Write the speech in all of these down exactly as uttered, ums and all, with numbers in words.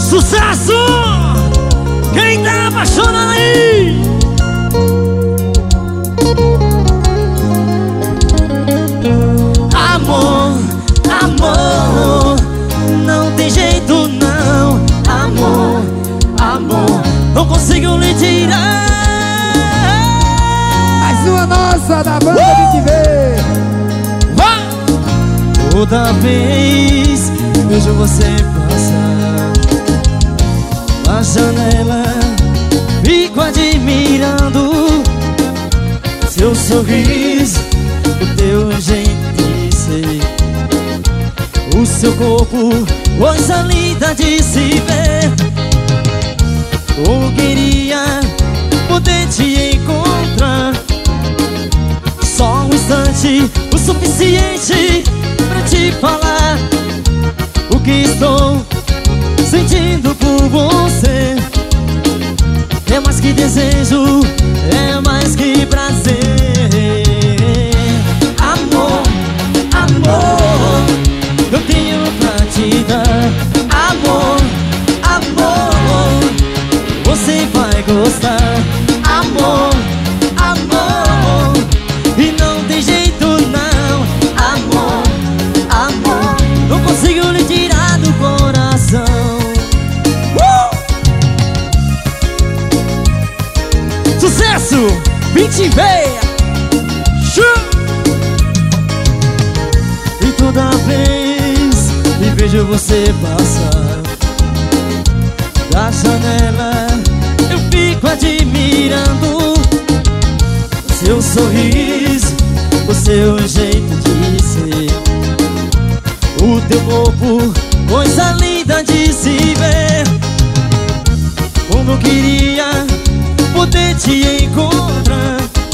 Sucesso! Quem tá apaixonado aí? Amor, amor, não tem jeito não. Amor, amor, não consigo lhe tirar. Mais uma nossa da banda uh! Vim Te Ver. Vai! Toda vez que vejo você passar na janela, fico admirando seu sorriso, o teu jeito de ser, o seu corpo, coisa linda de se ver. Eu queria poder te encontrar, só um instante, o suficiente pra te falar o que estou sentindo por você. É mais que desejo, é mais que prazer. Amor, amor, eu tenho pra te dar. Amor, amor, você vai gostar. Amor, amor, e não tem jeito não. Amor, amor, não consigo lhe tirar do coração. Sucesso! Vim Te Ver! E toda vez que vejo você passar da janela, eu fico admirando seu sorriso, o seu jeito de ser, o teu corpo, coisa linda de se ver. Como eu queria poder te encontrar,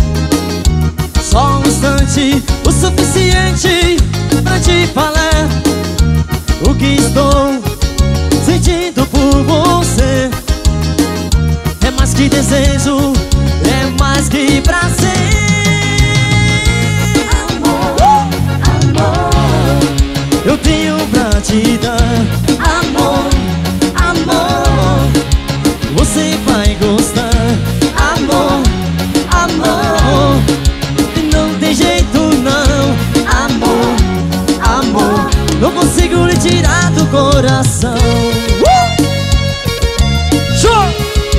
só um instante, o suficiente pra te falar o que estou sentindo por você. É mais que desejo, é mais que prazer. Amor, amor, eu tenho pra te dar. Amor, amor, você vai gostar. Amor, amor, não tem jeito não. Amor, amor, não consigo lhe tirar do coração. uh! Show!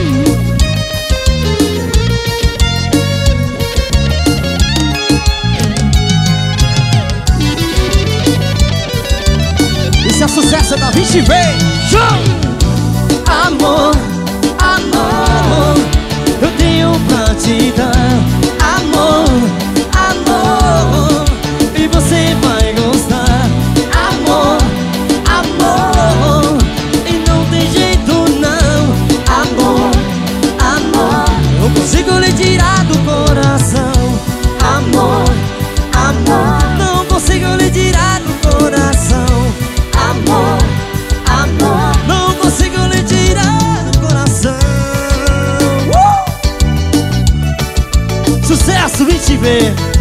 Esse é o sucesso da Vim Te Ver. Show! Amor, amor, eu tenho pra te dar. Amor, amor, e você vai gostar. Amor, amor, e não tem jeito não. Amor, amor, não consigo lhe tirar do coração. Amor, amor, não consigo lhe tirar do coração. Amor, amor, não consigo lhe tirar do coração. uh! Sucesso, Vim Te Ver.